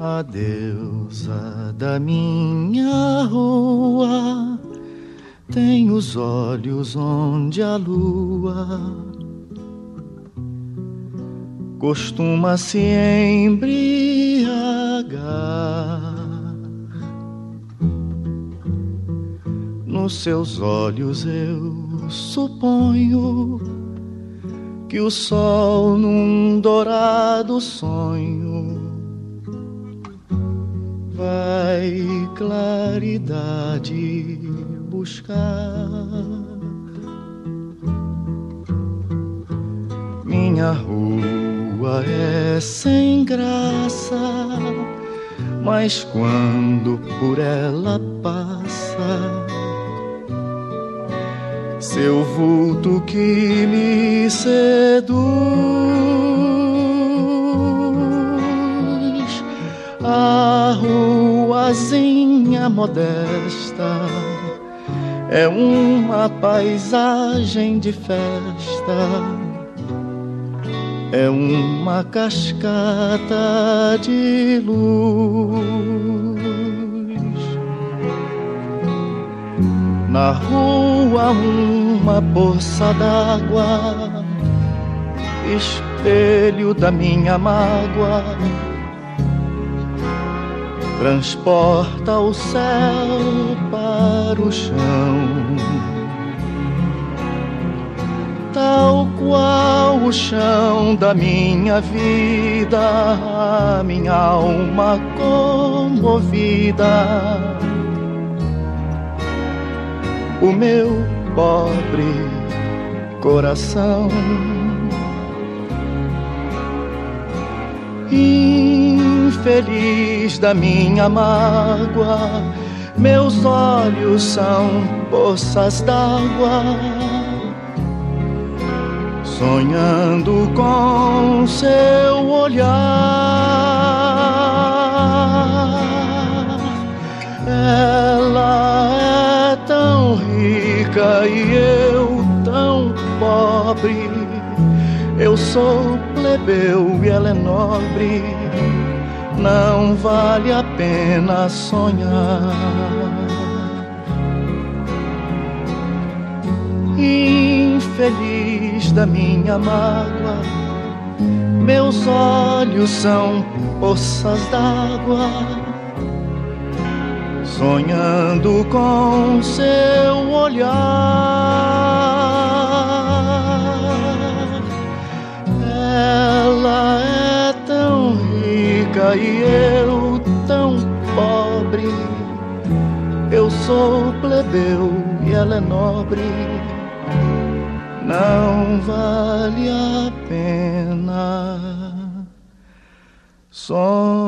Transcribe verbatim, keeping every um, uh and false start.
A deusa da minha rua tem os olhos onde a lua costuma se embriagar. Nos seus olhos eu suponho que o sol num dourado sonho vai claridade buscar. Minha rua é sem graça, mas quando por ela passa, seu vulto que me seduz, a ruazinha modesta é uma paisagem de festa, é uma cascata de luz. Na rua uma poça d'água, espelho da minha mágoa, transporta o céu para o chão. Tal qual o chão da minha vida, a minha alma comovida, o meu pobre coração infeliz da minha mágoa, meus olhos são poças d'água, sonhando com seu olhar. Ela é tão rica e eu tão pobre, eu sou plebeu e ela é nobre, não vale a pena sonhar. Infeliz da minha mágoa, meus olhos são poças d'água, sonhando com seu olhar. Ela é tão rica e eu tão pobre, eu sou plebeu e ela é nobre, não vale a pena sonhar.